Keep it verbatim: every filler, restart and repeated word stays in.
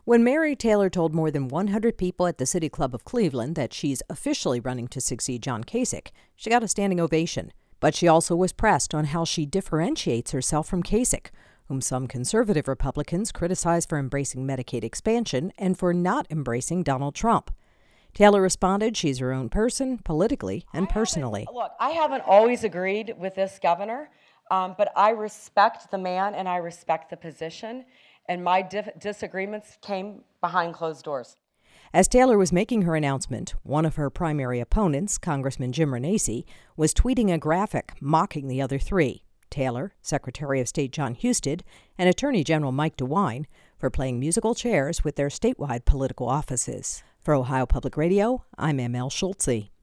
When Mary Taylor told more than one hundred people at the City Club of Cleveland that she's officially running to succeed John Kasich, she got a standing ovation. But she also was pressed on how she differentiates herself from Kasich, whom some conservative Republicans criticize for embracing Medicaid expansion and for not embracing Donald Trump. Taylor responded she's her own person, politically and personally. Look, I haven't always agreed with this governor, um, but I respect the man and I respect the position, and my dif- disagreements came behind closed doors. As Taylor was making her announcement, one of her primary opponents, Congressman Jim Renacci, was tweeting a graphic mocking the other three, Taylor, Secretary of State Jon Husted, and Attorney General Mike DeWine, for playing musical chairs with their statewide political offices. For Ohio Public Radio, I'm M L Schulze.